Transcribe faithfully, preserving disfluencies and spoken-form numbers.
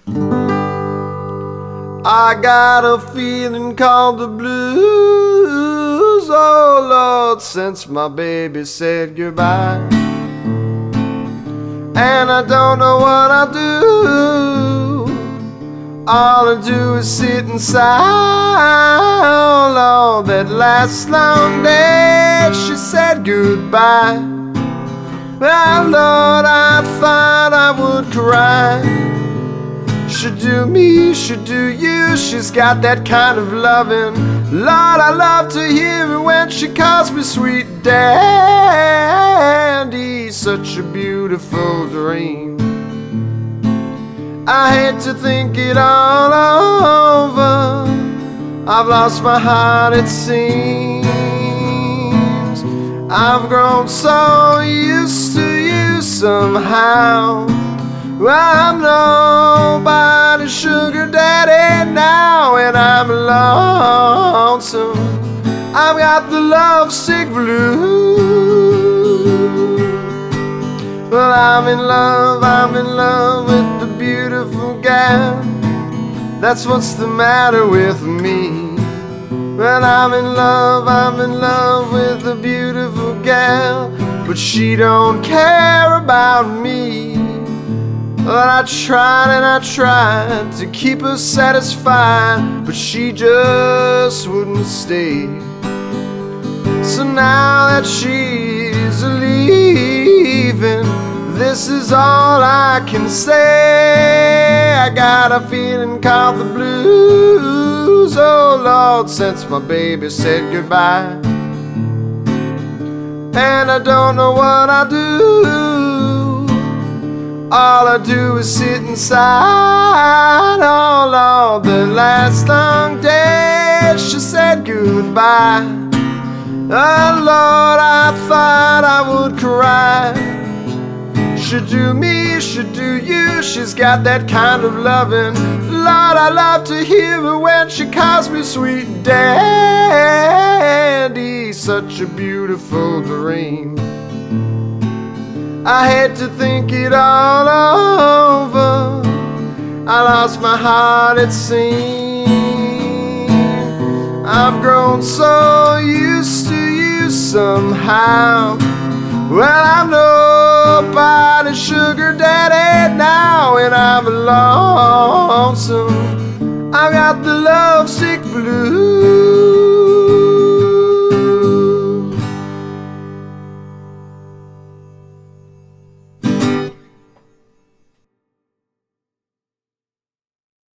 I got a feeling called the blues, oh Lord, since my baby said goodbye. And I don't know what I'll do. All I do is sit and sigh. Oh Lord, that last long day she said goodbye. Well Lord, I thought I would cry. Should do me, should do you. She's got that kind of loving. Lord, I love to hear it when she calls me sweet daddy. Such a beautiful dream. I hate to think it all over. I've lost my heart, it seems. I've grown so used to you somehow. Well, I'm nobody's sugar daddy now, and I'm lonesome. I've got the lovesick blues. Well, I'm in love, I'm in love with the beautiful gal. That's what's the matter with me. Well, I'm in love, I'm in love with the beautiful gal, but she don't care about me. Well, I tried and I tried to keep her satisfied, but she just wouldn't stay. So now that she's leaving, this is all I can say. I got a feeling called the blues, oh Lord, since my baby said goodbye. And I don't know what I'll do. All I do is sit inside. Oh Lord, the last long day she said goodbye. Oh Lord, I thought I would cry. Should do me, should do you. She's got that kind of loving. Lord, I love to hear her when she calls me sweet daddy. Such a beautiful dream. I hate to think it all over. I lost my heart, it seems. I've grown so used to you somehow. Well, I'm nobody's sugar daddy now, and I'm lonesome. I've got the lovesick blues.